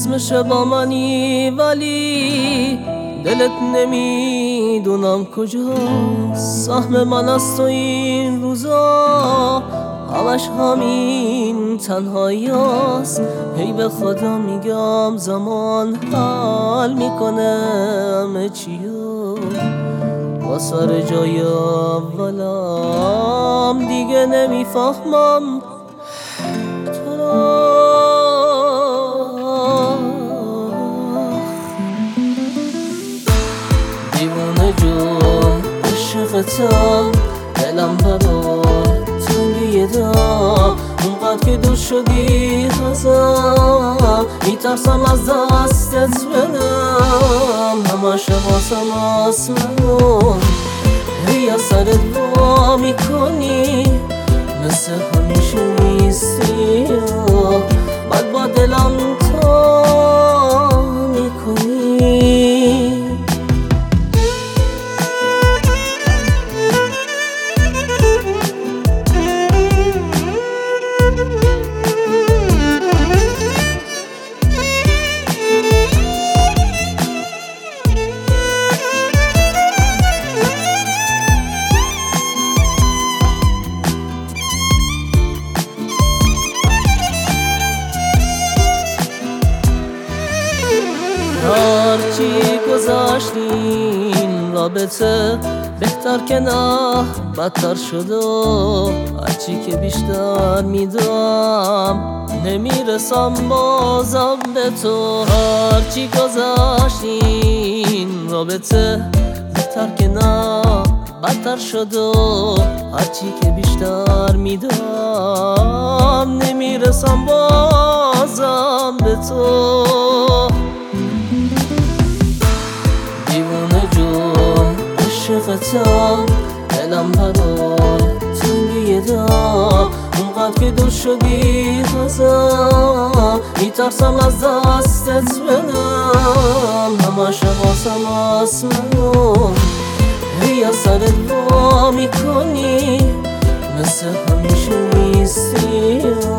اسمش با منی ولی دلت نمیدونم کجاست. سهم من از تو این روزا همش همین تنهایی هست. هی به خدا میگم زمان حل میکنه همه چیو. با سر جای اولم دیگه نمیفهمم تو را. دیوانه جون عشقتم، دلم برا تنگیه دم. اونقدر که دور شدی ازم میترسم از دستت بدم. همش واسم آسمون هی از سرت وا میکنی، مثل همیشه نیستی بعد با دلم تا میکنی. هرچی گذاشتین رابطه بهتر که نه بدتر شد و هرچی که بیشتر میدم نمیرسم بازم به تو. هرچی گذاشتین رابطه بهتر که نه بدتر شد و هرچی که بیشتر میدم نمیرسم بازم به تو. دیوانه جون عشقتم، دلم برا تنگیه دم. اونقدر که دور شدی ازم میترسم از دستت بدم. همش واسم آسمون هی از سرت وا میکنی، مثل همیشه نیستی